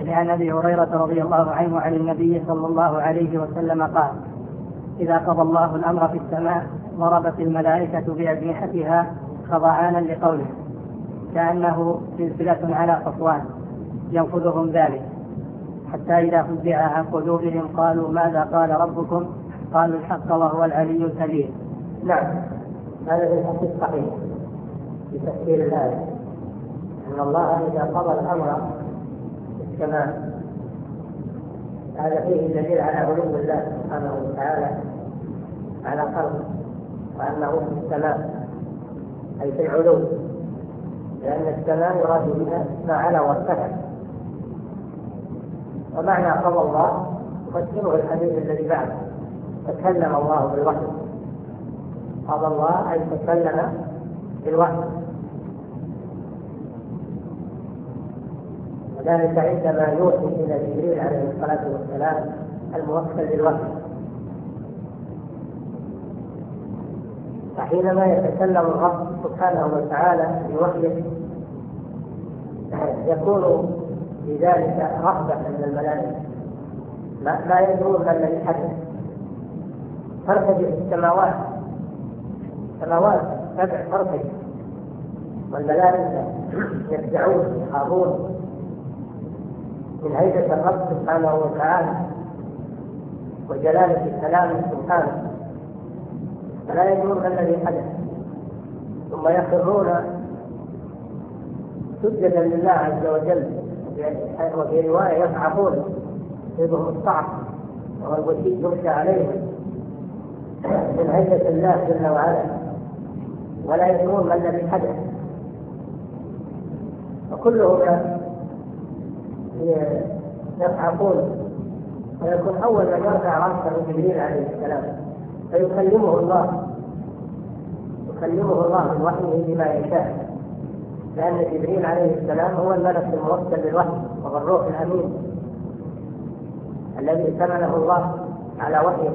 عن أبي هريرة رضي الله عنه عن النبي صلى الله عليه وسلم قال: إذا قضى الله الأمر في السماء ضربت الملائكة بأجنحتها خضعانا لقوله، كأنه سلسلة على صفوان ينفذهم ذلك، حتى إذا فزع عن قلوبهم قالوا: ماذا قال ربكم؟ قالوا: الحق وهو العلي الكبير. نعم، هذا في الحديث الصحيح في تفسير الآية، أن الله إذا قضى الأمر في السماء، هذا فيه دليل على علو الله سبحانه وتعالى على خلقه، وأنه في السماء أي في العلو، لأن السماء يراد بها ما علا وارتفع. ومعنى قضى الله يفسره الحديث الذي بعده: تكلم الله بالوحي. قضى الله أي تكلم بالوحي، وذلك عندما يوحي إلى جبريل عليه الصلاة والسلام الموكل بالوحي. فحينما يتكلم الرب سبحانه وتعالى بوحيه يكون بذلك رهبة من الملائكة، ما يدرون ما الذي حدث. ترتجف السماوات سبع ترتجف، والملائكة يفزعون يخافون من هيبة الرب سبحانه وتعالى وجلالة كلامه سبحانه، فلا يدرون ما الذي حدث، ثم يخرون سجدا لله عز وجل، وفي رواية يصعقون يصيبهم الصعق وهو الوشي يغشى عليهم من هيبة الله جل وعلا، ولا يدرون ما الذي حدث. وكلهم يصعقون، ويكون أول من يرفع رأسه جبريل عليه السلام فيكلمه الله من وحيه بما يشاء، لأن جبريل عليه السلام هو الملك الموكل بالوحي وهو الروح الأمين الذي ائتمنه الله على وحيه،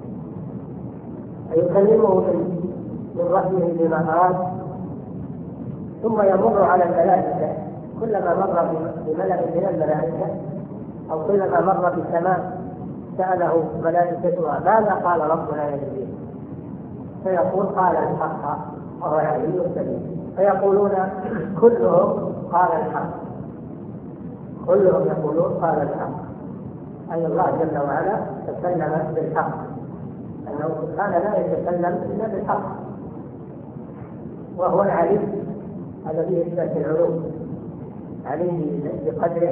فيكلمه من وحيه بما أراد، ثم يمر على الملائكة. كلما مر بملأ من الملائكة أو كلما مر بالسماء سأله ملائكتها: ماذا قال ربنا يا جبريل؟ فيقول: قال الحق وهو العلي الكبير. فيقولون كلهم قال الحق، كلهم يقولون قال الحق، أي الله جل وعلا تكلم بالحق، أنه سبحانه لا يتكلم إلا بالحق، وهو العلي. هذا فيه إثبات العلو، علي بقدره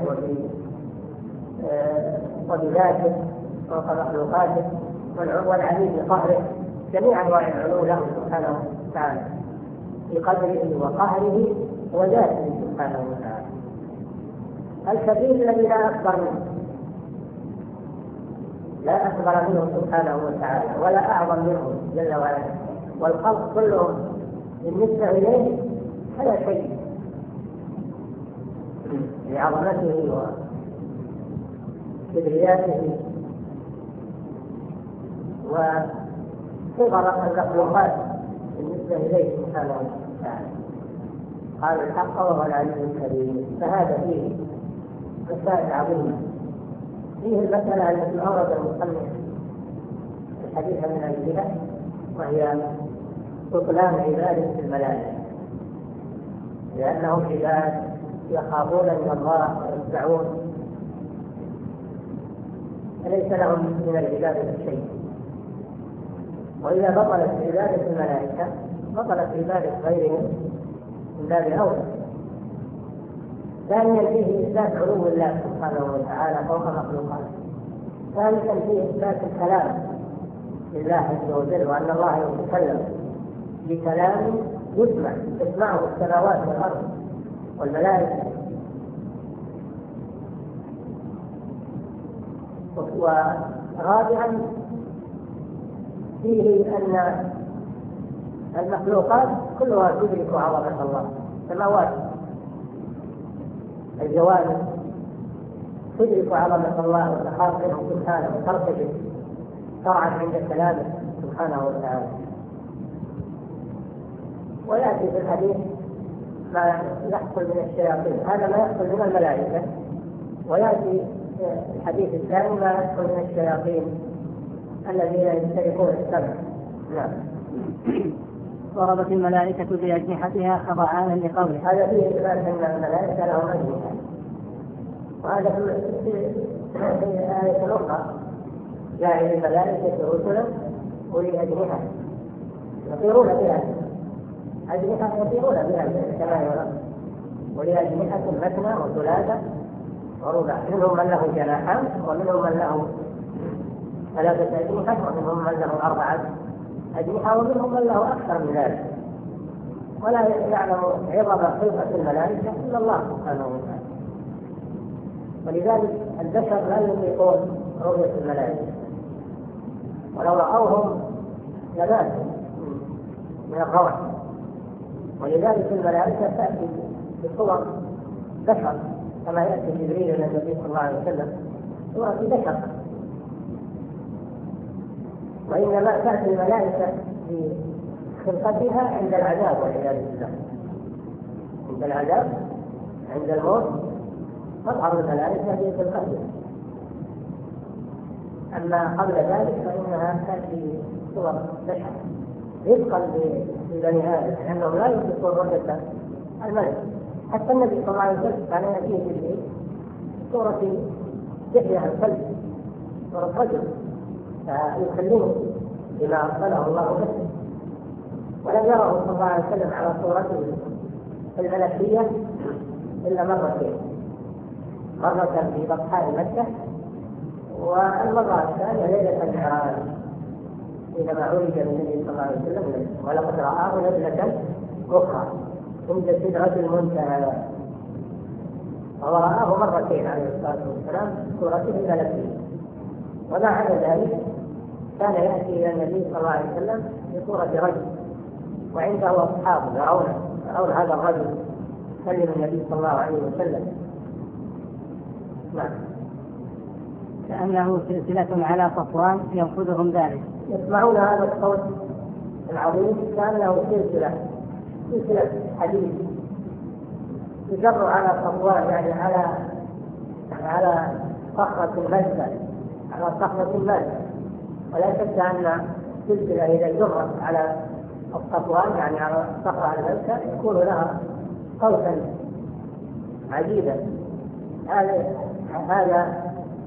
وبذاته فوق مخلوقاته، والعلي بقهره، جميع أنواع العلو له سبحانه وتعالى في قدره وقهره وذاته سبحانه وتعالى. الكبير الذي لا أكبر منه سبحانه وتعالى ولا أعظم منه جل وعلا، والخلق كلهم بالنسبة إليه هذا شيء لعظمته وكبرياته وصغر المخلوقات بالنسبة إليه سبحانه وتعالى. قال الحق وهو العلي الكبير. فهذا فيه مسائل عظيمة. فيه المسألة التي أورد المصنف الحديث من أجلها، وهي بطلان عبادة الملائكة، لأنهم عباد يخافون من الله ويخشعون، فليس لهم من العبادة شيء. وإذا بطلت عبادة الملائكة بطلت عبادة غيرهم من باب أولى. ثانيا فيه إثبات علو الله سبحانه وتعالى فوق مخلوقاته. ثالثا فيه إثبات الكلام لله عز وجل، وأن الله يتكلم بكلام تسمعه السماوات والأرض والملائكة. ورابعا فيه أن المخلوقات كلها تدرك عظمة الله. السماوات الجوانب تدرك عظمة الله وتخافه سبحانه وترتجف طبعا عند كلامه سبحانه وتعالى. ويأتي في الحديث ما يحصل من الشياطين، هذا ما يحصل من الملائكة ويأتي الحديث الثاني ما يدخل من الشياطين الذين يسترقون السمع. نعم. ضربت الملائكة بأجنحتها خضعانا لقوله. هذا فيه إثبات أن الملائكة لهم أجنحة، وهذا في آية أخرى جاعل الملائكة رسلا أولي أجنحة يطيرون بها، أجنحة يطيرون بها في السماء والأرض، أولي أجنحة مثنى وثلاثة ورباع، منهم من له جناحان ومنهم من له 3 أجنحة ومنهم من له 4 أجنحة ومنهم من له أكثر من ذلك، ولا يعلم عظم خلقة الملائكة إلا الله سبحانه وتعالى. ولذلك البشر لا يطيقون رؤية الملائكة، ولو رأوهم لماتوا من الروع. ولذلك الملائكة تأتي بصور بشر كما يأتي جبريل إلى النبي صلى الله عليه وسلم صورة بشر، وإنما تأتي الملائكة بخلقتها عند العذاب والعياذ بالله. عند العذاب عند الموت تظهر الملائكة بخلقتها، أما قبل ذلك فإنها تأتي صور بشر رفقا لبني آدم، لأنهم لا يطيقون رؤية الملك. حتى النبي صلى الله عليه وسلم كان يأتيه جبريل صورة دحية الكلب، صورة رجل، فيكلمه بما أرسله الله به، ولم يره صلى الله عليه وسلم على صورته الملكية إلا مرتين، مرة في بطحاء مكة، والمرة الثانية ليلة المعراج حينما عرج بالنبي صلى الله عليه وسلم، ولقد رآه نزلة أخرى عند سدرة المنتهى، ورآه مرتين عليه الصلاة والسلام صورته الملكية. وما عدا ذلك كان يأتي إلى النبي صلى الله عليه وسلم بصورة رجل، وعنده أصحابه يرون هذا الرجل كلم النبي صلى الله عليه وسلم. نعم. كأنه سلسلة على صفوان ينفذهم ذلك. يسمعون هذا الصوت العظيم كأنه سلسلة حديد يجر على صفوان، يعني على صخرة الملكة، على صخرة الملكة. ولا شك أن سلسلة إذا جرت على الصفوان يعني على صخرة الملكة يكون لها صوتا عجيبا. هذا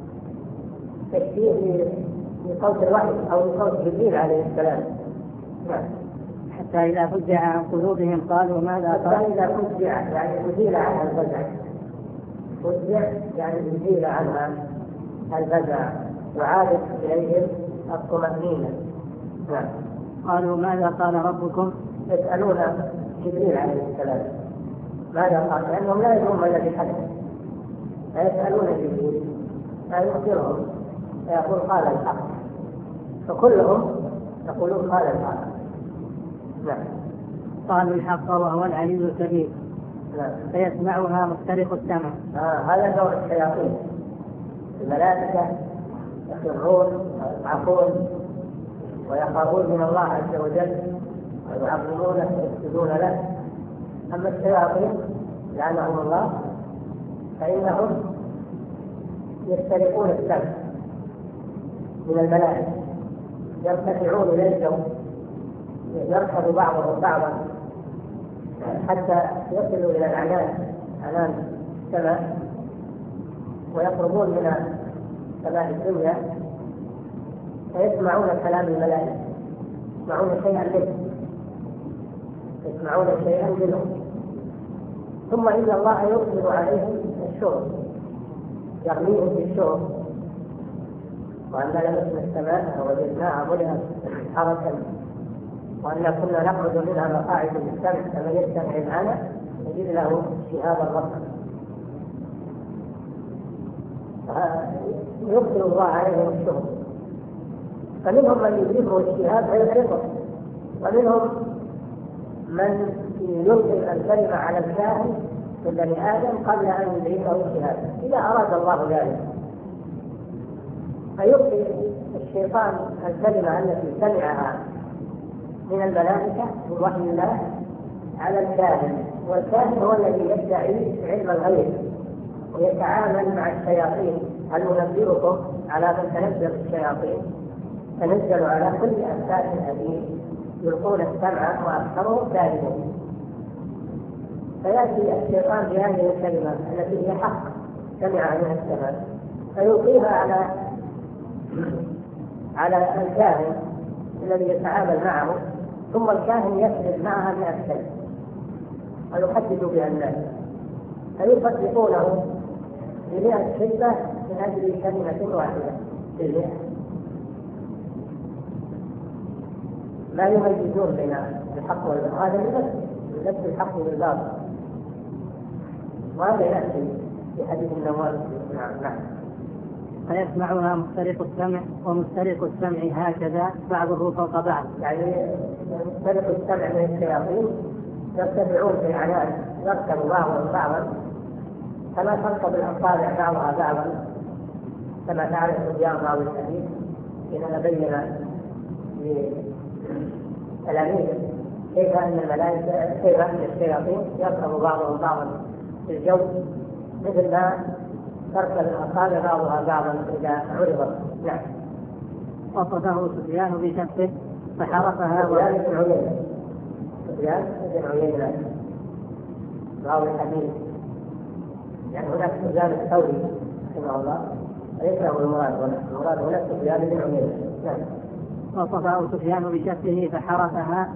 تشبيه لصوت الوحي أو لصوت جبريل عليه السلام. حتى إذا فزع عن قلوبهم قالوا ماذا قال. حتى إذا فزع يعني أزيل عنها الفزع، فزع يعني أزيل عنها الفزع وعادت إليهم الطمأنينة. قالوا ماذا قال ربكم. يسألون جبريل عليه السلام ماذا قال، لأنهم لا يدرون ما الذي حدث، فيسألون جبريل فيخبرهم فيقول قال الحق، فكلهم يقولون قال الحق. نعم. قالوا الحق وهو العلي الكبير. فيسمعها مسترق السمع. هذا دور الشياطين. الملائكة يخرون ويضعفون ويخافون من الله عز وجل ويعظمونه ويسجدون له. أما الشياطين لعنهم الله فإنهم يسترقون السمع من الملائكة، يرتفعون إلى الجو، يركض بعضهم بعضا حتى يصلوا إلى العنان أمام السماء، ويقربون من سماء الدنيا فيسمعون كلام الملائكة، يسمعون شيئا منهم. ثم إن الله يرسل عليهم الشرب، يرميهم بالشرب، وأنا لمسنا السماء ووجدناها ملئت حرسا وأن كنا نخرج منها مقاعد للسمع فمن يستمع الآن يجد له شهابا رصدا. يرسل الله عليهم الشرب، فمنهم من يجيبه الشهاب فيحرقه، ومنهم من يلقي الكلمة على الكاهن من بني آدم قبل أن يدركه الشهاب إذا أراد الله ذلك، فيلقي الشيطان الكلمة التي سمعها من الملائكة من وحي الله على الكاهن، والكاهن هو الذي يدعي علم الغيب ويتعامل مع الشياطين. هل ننبئكم على من تنزل الشياطين؟ تنزل على كل أفاك أثيم يلقون السمع وأكثرهم كاذبون. فيأتي الشيطان بهذه الكلمة التي هي حق سمعها من السماء فيلقيها على الكاهن الذي يتعامل معه، ثم الكاهن يكذب معها 100 كلمة ويحدث بها الناس فيصدقونه ب100 كذبة من أجل كلمة واحدة بالمئة. لا يميزون بين الحق والباطل، هذا يلبس الحق بالباطل، وهذا يأتي في حديث النواس. نعم. فيسمعها مختلف السمع ومختلف السمع هكذا بعضه فوق بعض. يعني مختلف السمع من الشياطين يرتفعون في العنان، يركب بعضهم بعضا كما تركب الأصابع بعضها بعضا، كما تعرف الصبيان بعض الحديث حينما بين لتلاميذه كيف أن الملائكة كيف أن الشياطين يركب بعضهم بعضا في الجو مثل ما تركب الأصابع بعضها بعضا إذا عرضت. نعم. وصفه سفيان بشفه فحرفها سفيان بن عيينة راوي الحديث، يعني هناك سفيان الثوري رحمه الله ليس هو المراد هناك سفيان بن عيينة. نعم. وصفه سفيان بشفه فحرفها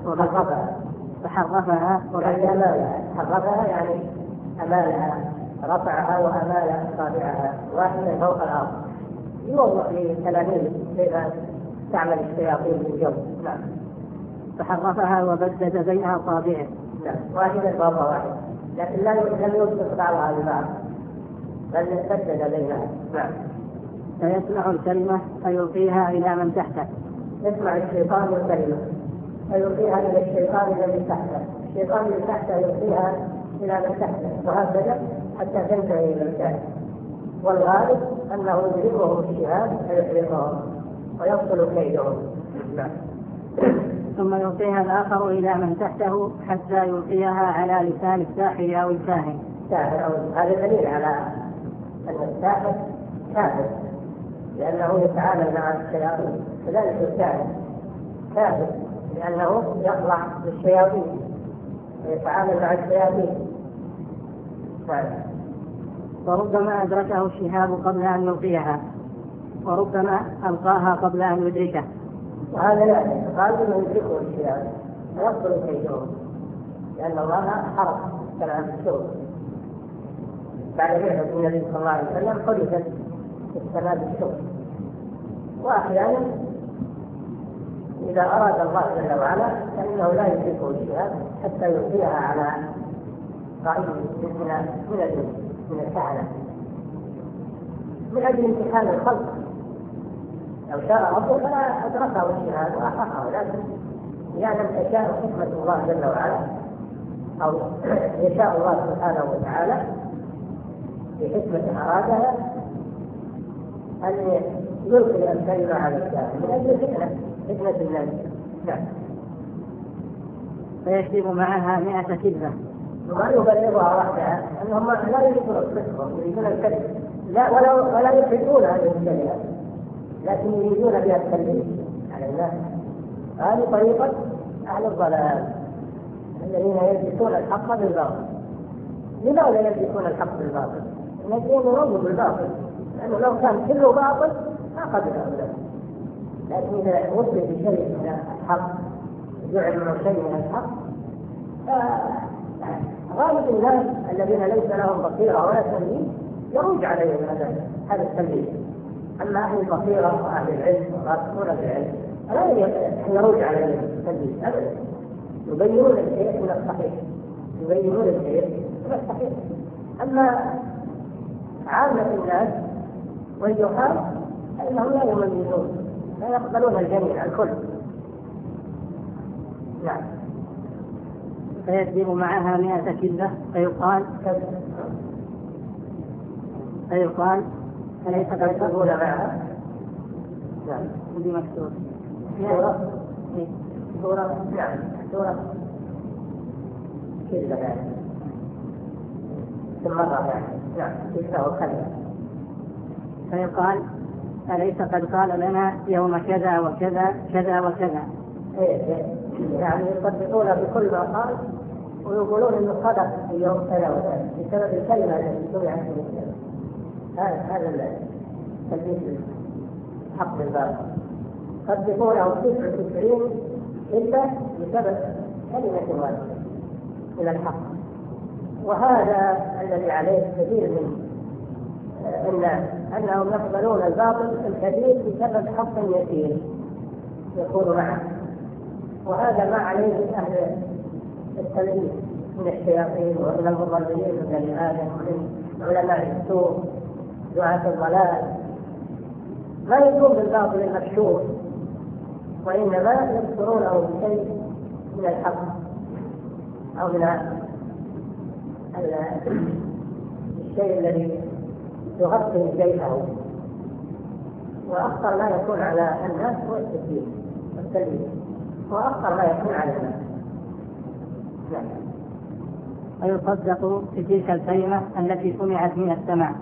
حرفها يعني أمالها، رفعها وأمال أصابعها واحدة فوق الأرض، يوضح للتلاميذ كيف تعمل الشياطين في الجو. نعم. فحرفها وبدد بين أصابعه. نعم. واحدة فوق واحدة، لكن لم يلصق بعضها ببعض بل بدد بينها. نعم. فيسمع الكلمة فيلقيها إلى من تحته. يسمع الشيطان الكلمة فيلقيها إلى الشيطان الذي تحته، الشيطان الذي تحته يلقيها إلى من تحته، وهكذا حتى تنتهي إلى الكاهن. والغالب أنه يدركهم الشهاب فيحرقهم ويبطل كيدهم. ثم يلقيها الآخر إلى من تحته حتى يلقيها على لسان الساحر أو الكاهن. هذا دليل على أن الساحر كافر، لأنه يتعامل مع الشياطين، كذلك الكاهن كافر لأنه يخضع للشياطين ويتعامل مع الشياطين. وربما أدركه الشهاب قبل أن يلقيها، وربما ألقاها قبل أن يدركه. وهذا لا قال انه يدركه الشهاب ويبطل كيدهم، لأن الله حرق كلام الشوك بعد بعثة النبي صلى الله عليه وسلم حدثت السماء بالشوك. وأحيانا إذا أراد الله جل وعلا فإنه لا يدركه الشهاب حتى يلقيها على قائد من الكهنة من أجل امتحان الخلق. لو شاء ربه فلا أدركه الشهاب وأحقه، لكن إذا لم تشاء حكمة الله جل وعلا أو يشاء الله سبحانه وتعالى بحكمة أرادها أن يلقي الكلمة على الكاهن من أجل فتنة الناس. نعم. فيكذب معها 100 كذبة. وما يبلغها وحدها أنهم لا يريدون الصدق، يريدون الكذب، لا ولا يحبون هذه الكلمة، لكن يريدون بها التلبيس على الناس. هذه طريقة أهل الضلال الذين يلبسون الحق بالباطل. لماذا يلبسون الحق بالباطل؟ الذين يرون بالباطل، لأنه لو كان كله باطل ما قبل هؤلاء، لكن إذا وصل بشيء من الحق جعل منه شيء من الحق غالب الناس الذين ليس لهم بصيرة ولا تمييز يروج عليهم هذا التمييز. أما أهل البصيرة وأهل العلم والراسخون في العلم لا يروج عليهم التمييز أبدا، يبينون الشيء من الصحيح، يبينون الشيء من الصحيح. أما عامة الناس والجهال فإنهم لا يميزون، لا يقبلون الجميع الكل. نعم. فيكذب معها 100 كذبة فيقال أليس قد تقول معها؟ نعم. بدي مكتوب سورة نعم سورة كذبة يعني ثم مرة يعني نعم يشبه الخلق. فيقال أليس قد قال لنا يوم كذا وكذا كذا وكذا؟ يعني يصدقون بكل ما قال ويقولون انه صدق في يوم كذا وكذا بسبب الكلمه التي سمعت من الكلمه. هذا تلبيس الحق بالباطل. يصدقونه 99 الا بسبب كلمه واحده من الحق. وهذا الذي عليه كثير من الناس انهم يقبلون الباطل الكثير بسبب حق يسير يكون معه. وهذا ما عليه اهل التلبيس من الشياطين ومن المضللين من بني ادم ومن علماء السوء دعاة الضلال. ما يكون بالباطل المكشوف وانما يذكرونه بشيء من الحق او من الشيء الذي يغطي شيئه. واخطر ما يكون على الناس هو التكذيب والتلبيس، واخطر ما يكون على الناس. ويصدق في تلك الكلمة التي سمعت من السماء.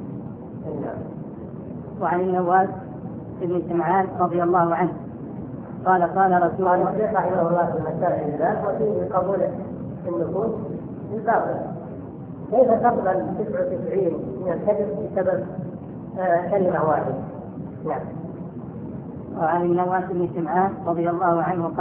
وعن النواس بن سمعان رضي الله عنه قال قال رسول الله رحمه الله في مسائل الذات وفيه قبول النفوس بالباطل. كيف تقبل 99 من الكذب بسبب كلمة واحدة؟ نعم. وعن النواس بن سمعان رضي الله عنه